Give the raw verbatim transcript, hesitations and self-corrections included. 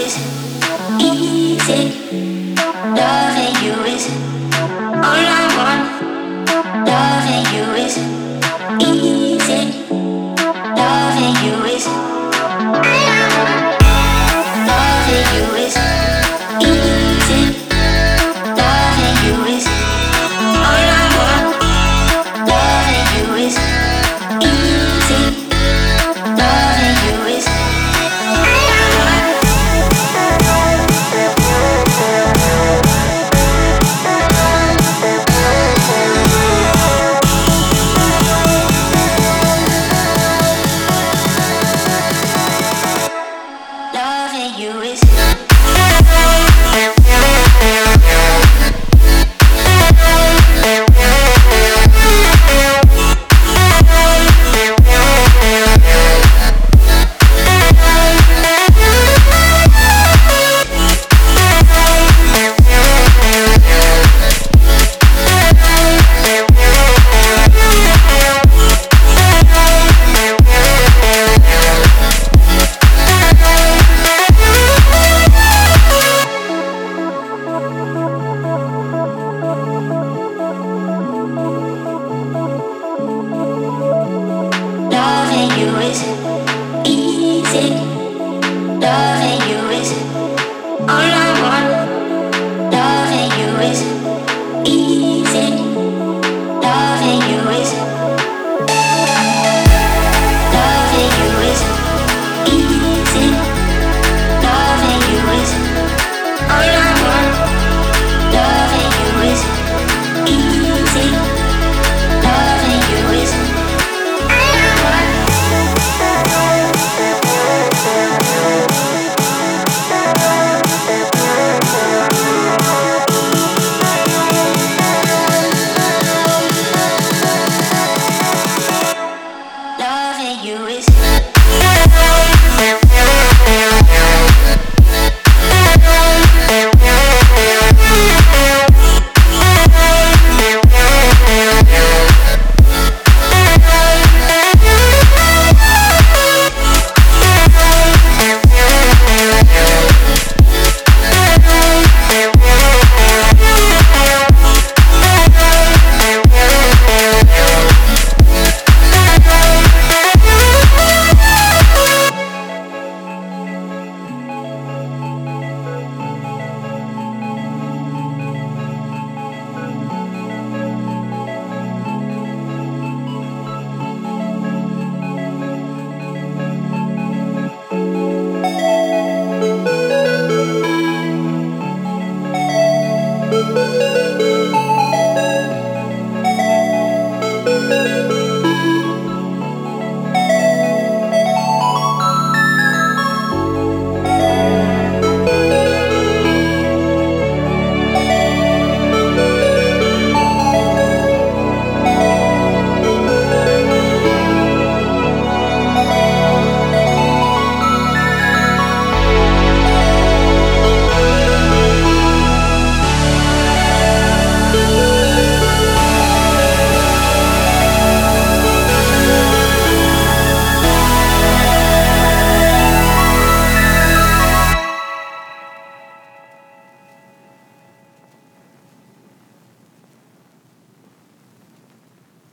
is easy. Loving you is all I want. Loving you is easy. Loving you is all I want. Loving you is easy. Loving you is all I want. Loving you is easy. Loving you is all I want. Loving you is loving you is